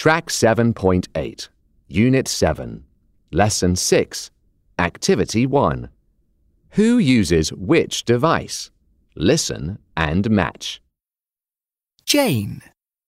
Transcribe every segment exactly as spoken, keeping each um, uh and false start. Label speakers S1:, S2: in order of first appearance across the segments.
S1: Track seven point eight, Unit seven, Lesson six, Activity one. Who uses which device? Listen and match.
S2: Jane.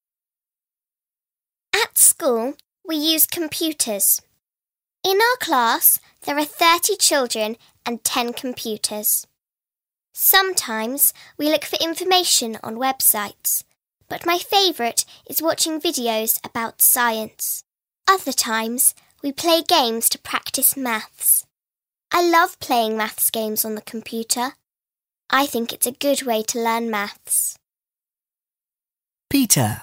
S3: At school, we use computers. In our class, there are thirty children and ten computers. Sometimes we look for information on websites, but my favourite is watching videos about science. Other times, we play games to practice maths. I love playing maths games on the computer. I think it's a good way to learn maths.
S2: Peter.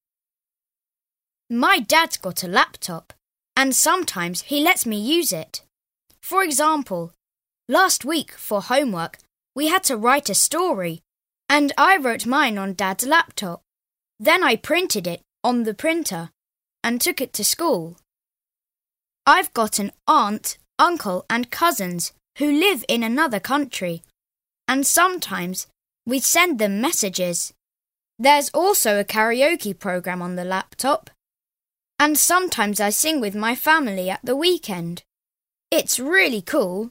S4: My dad's got a laptop, and sometimes he lets me use it. For example, last week for homework, we had to write a story, and I wrote mine on Dad's laptop. Then I printed it on the printer and took it to school. I've got an aunt, uncle and cousins who live in another country, and sometimes we send them messages. There's also a karaoke program on the laptop, and sometimes I sing with my family at the weekend. It's really cool.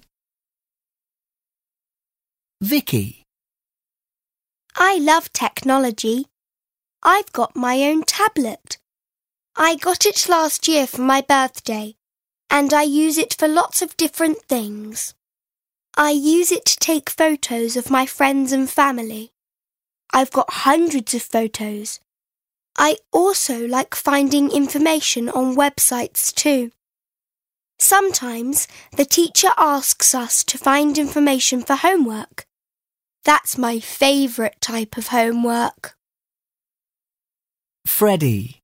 S2: Vicky.
S5: I love technology. I've got my own tablet. I got it last year for my birthday, and I use it for lots of different things. I use it to take photos of my friends and family. I've got hundreds of photos. I also like finding information on websites too. Sometimes the teacher asks us to find information for homework. That's my favourite type of homework.
S2: Freddie.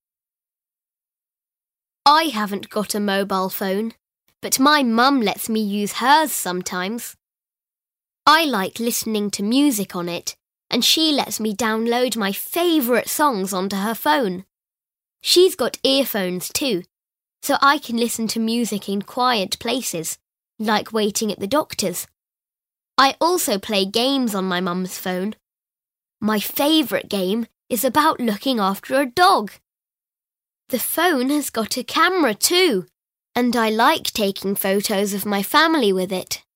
S6: I haven't got a mobile phone, but my mum lets me use hers sometimes. I like listening to music on it, and she lets me download my favourite songs onto her phone. She's got earphones too, so I can listen to music in quiet places, like waiting at the doctor's. I also play games on my mum's phone. My favourite game is about looking after a dog. The phone has got a camera too, and I like taking photos of my family with it.